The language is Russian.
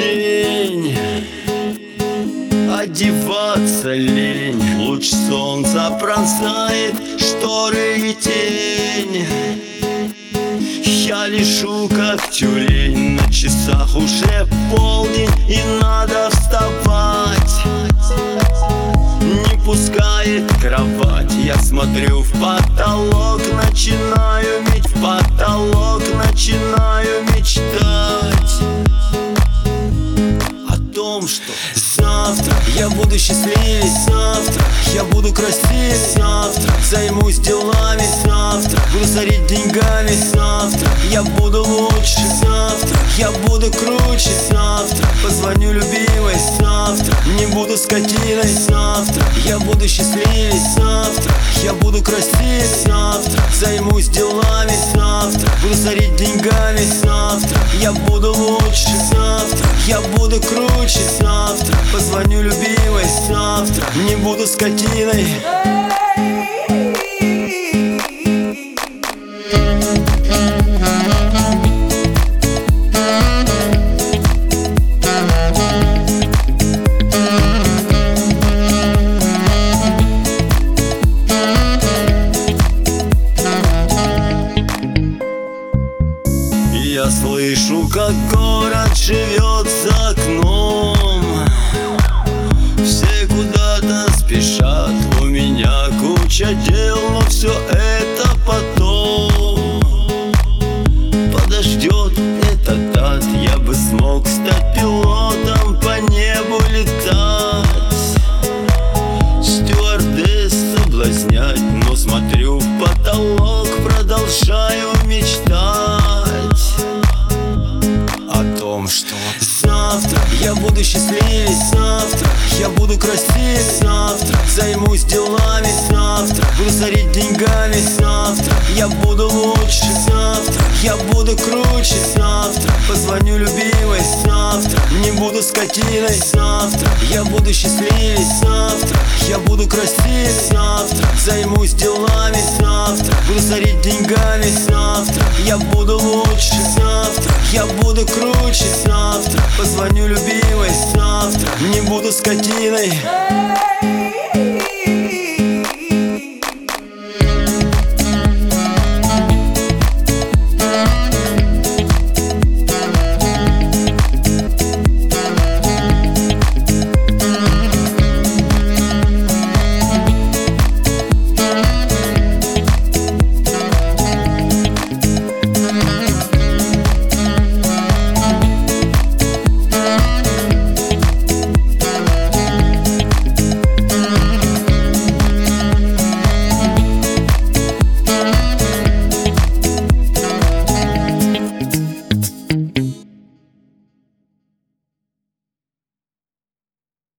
день, одеваться лень. Луч солнца пронзает шторы и тень. Я лежу как тюлень, на часах уже полдень, и надо вставать. Не пускает кровать, я смотрю в потолок, начинаю меть в потолок, начинаю мечтать о том, что завтра я буду счастливее, завтра я буду красивее, завтра займусь делами, завтра буду сорить деньгами, завтра я буду лучше, завтра я буду круче, завтра позвоню любимой, завтра не буду скотиной, завтра я буду счастливее, завтра я буду красивее, завтра займусь делами, завтра буду сорить деньгами, завтра я буду лучше, завтра я буду круче, завтра позвоню любимой, завтра не буду скотиной. Я слышу, как город живет за окном. Все куда-то спешат, у меня куча дел, но все это потом подождет этот ад. Я бы смог стать пилотом, по небу летать, стюардесс соблазнять, но смотрю в потолок, продолжаю мечтать о том, что завтра я буду счастливее, завтра я буду красивее, завтра займусь делами, завтра буду сорить деньгами, завтра я буду лучше, завтра я буду круче, завтра позвоню любимой, завтра не буду скотиной, завтра я буду счастливее, завтра я буду красивее, завтра займусь делами, завтра буду сорить деньгами, завтра я буду лучше, завтра я буду круче, завтра позвоню любимой, завтра не буду скотиной.